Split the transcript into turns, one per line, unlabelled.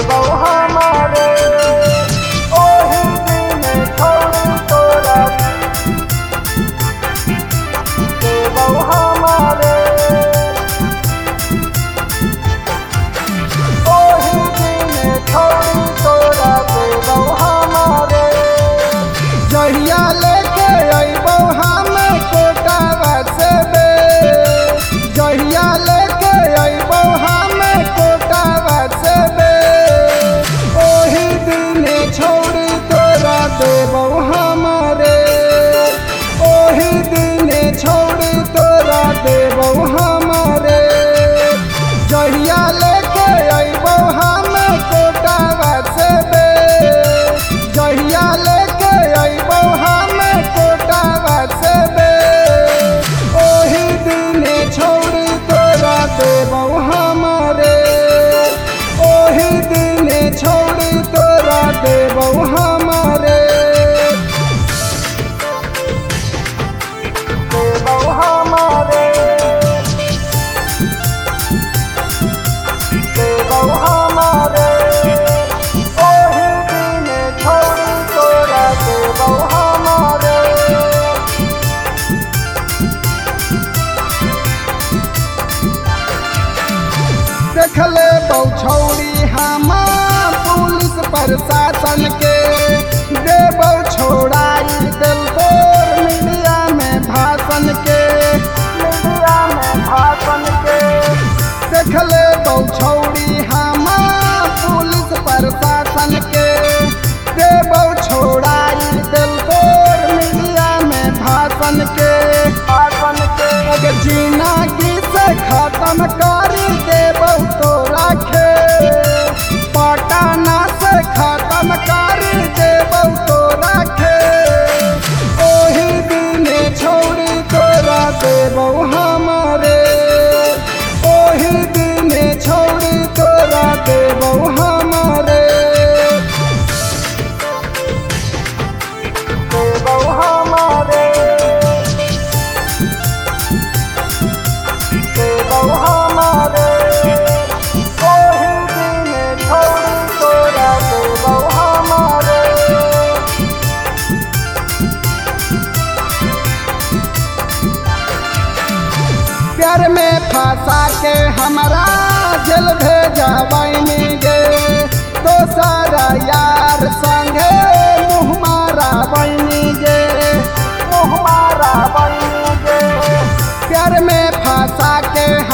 देबौ हमारे ओही दिन छोड़ी तोरा देबौ हमारे ओही दिन छोड़ी तोरा देबौ हमारे
जहिया लेके अइबौ हम कोटावा से बे जहिया लेके अइबौ हम कोटावा से बे ओही दिन छोड़ी तोरा देबौ हमारे ओही दिन छोड़ी तोरा देबौ हमारे जहिया लेके अइबौ हम कोटावा से बे जहिया लेके अइबौ हम कोटावा से बे ओही दिन छोड़ी तोरा देबौ हमारे ओही दिन छोड़ी तोरा देबौ हमारे
देबौ हमारे देबौ हमारे ओही दिन छोड़ी तोरा देबौ हमारे
देखले बौछौरी हम पुलिस प्रशासन के देबौ छोड़ाई दिल तोर मीडिया में भाषण के
मीडिया में भाषण के
देखले बौछौरी हम पुलिस प्रशासन के देबौ छोड़ाई दिल तोर मीडिया में भाषण के
भाषण के
अगर जिंदगी से खत्म कर देबौ तोरा के पटाना से खत्म कर देबौ तोरा के ओही दिन छोड़ी तोरा देबौ हमारे ओही दिन छोड़ी तोरा देबौ हमारे
देबौ हमारे देबौ हमारे ओही दिन छोड़ी तोरा देबौ हमारे
प्यार में फंसा के हमारा जेल भेजबैनी गे दोसरा यार संगे मुँह मारा बनी गे
मुँह मारा बनी गे
प्यार में फंसा के